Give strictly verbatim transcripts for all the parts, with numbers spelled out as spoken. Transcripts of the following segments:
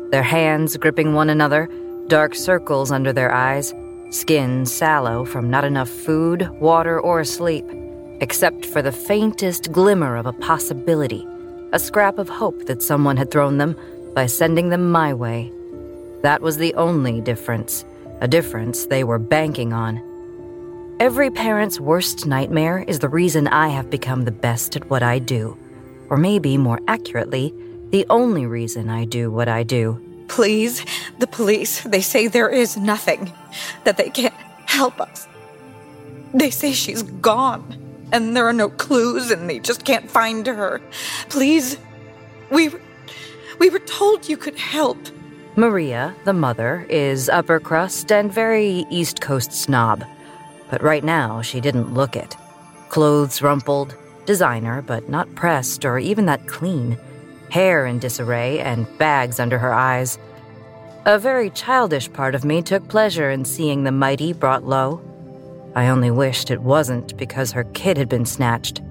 their hands gripping one another, dark circles under their eyes, skin sallow from not enough food, water, or sleep, except for the faintest glimmer of a possibility, a scrap of hope that someone had thrown them by sending them my way. That was the only difference, a difference they were banking on. Every parent's worst nightmare is the reason I have become the best at what I do. Or maybe, more accurately, the only reason I do what I do. Please, the police, they say there is nothing, that they can't help us. They say she's gone, and there are no clues, and they just can't find her. Please, we, we were told you could help. Maria, the mother, is upper crust and very East Coast snob. But right now, she didn't look it. Clothes rumpled, designer, but not pressed or even that clean. Hair in disarray and bags under her eyes. A very childish part of me took pleasure in seeing the mighty brought low. I only wished it wasn't because her kid had been snatched.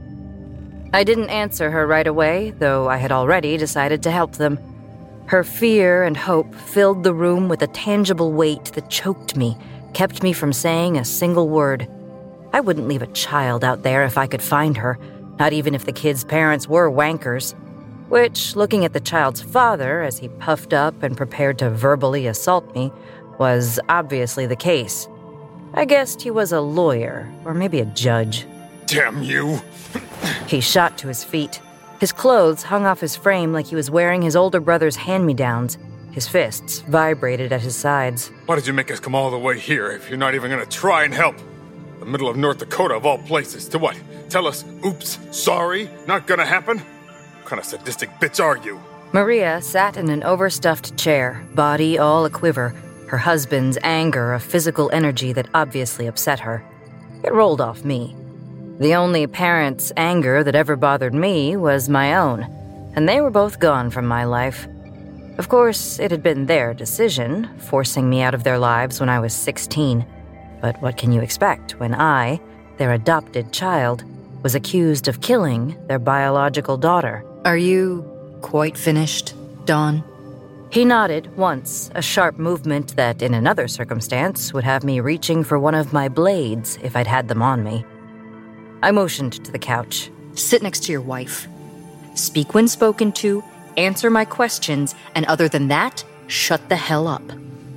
I didn't answer her right away, though I had already decided to help them. Her fear and hope filled the room with a tangible weight that choked me, kept me from saying a single word. I wouldn't leave a child out there if I could find her, not even if the kid's parents were wankers. Which, looking at the child's father as he puffed up and prepared to verbally assault me, was obviously the case. I guessed he was a lawyer, or maybe a judge. Damn you! He shot to his feet. His clothes hung off his frame like he was wearing his older brother's hand-me-downs. His fists vibrated at his sides. Why did you make us come all the way here if you're not even gonna try and help? The middle of North Dakota of all places. To what? Tell us, oops, sorry, not gonna happen? What kind of sadistic bitch are you? Maria sat in an overstuffed chair, body all a-quiver, her husband's anger a physical energy that obviously upset her. It rolled off me. The only parent's anger that ever bothered me was my own, and they were both gone from my life. Of course, it had been their decision, forcing me out of their lives when I was sixteen. But what can you expect when I, their adopted child, was accused of killing their biological daughter? Are you quite finished, Dawn? He nodded once, a sharp movement that, in another circumstance, would have me reaching for one of my blades if I'd had them on me. I motioned to the couch. Sit next to your wife. Speak when spoken to, answer my questions, and other than that, shut the hell up.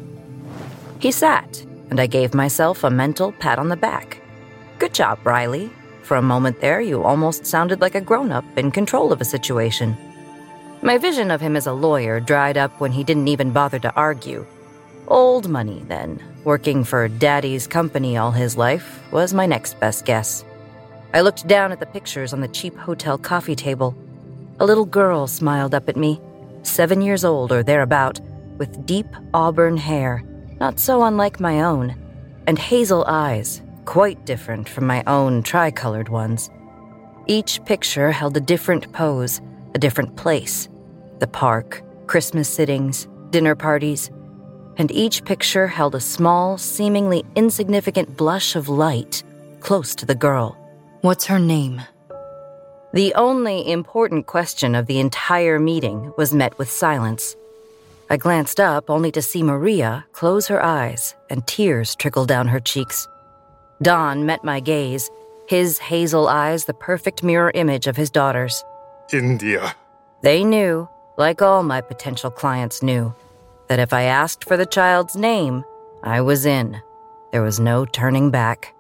He sat, and I gave myself a mental pat on the back. Good job, Riley. For a moment there, you almost sounded like a grown-up in control of a situation. My vision of him as a lawyer dried up when he didn't even bother to argue. Old money, then. Working for Daddy's company all his life was my next best guess. I looked down at the pictures on the cheap hotel coffee table. A little girl smiled up at me, seven years old or thereabout, with deep auburn hair, not so unlike my own, and hazel eyes, quite different from my own tri-colored ones. Each picture held a different pose, a different place. The park, Christmas sittings, dinner parties, and each picture held a small, seemingly insignificant blush of light close to the girl. What's her name? The only important question of the entire meeting was met with silence. I glanced up only to see Maria close her eyes and tears trickle down her cheeks. Don met my gaze, his hazel eyes the perfect mirror image of his daughter's. India. They knew, like all my potential clients knew, that if I asked for the child's name, I was in. There was no turning back.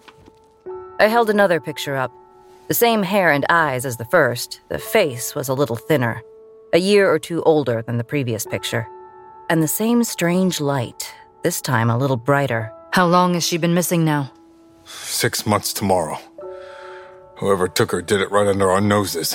I held another picture up. The same hair and eyes as the first, the face was a little thinner, a year or two older than the previous picture. And the same strange light, this time a little brighter. How long has she been missing now? Six months tomorrow. Whoever took her did it right under our noses.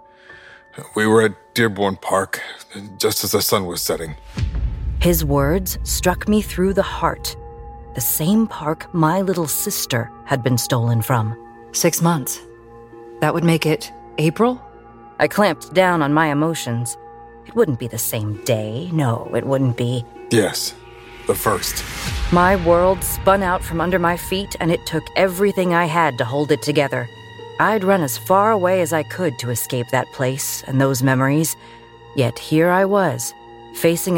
We were at Dearborn Park, just as the sun was setting. His words struck me through the heart. The same park my little sister had been stolen from. Six months. That would make it April? I clamped down on my emotions. It wouldn't be the same day. No, it wouldn't be. Yes, the first. My world spun out from under my feet, and it took everything I had to hold it together. I'd run as far away as I could to escape that place and those memories, yet here I was, facing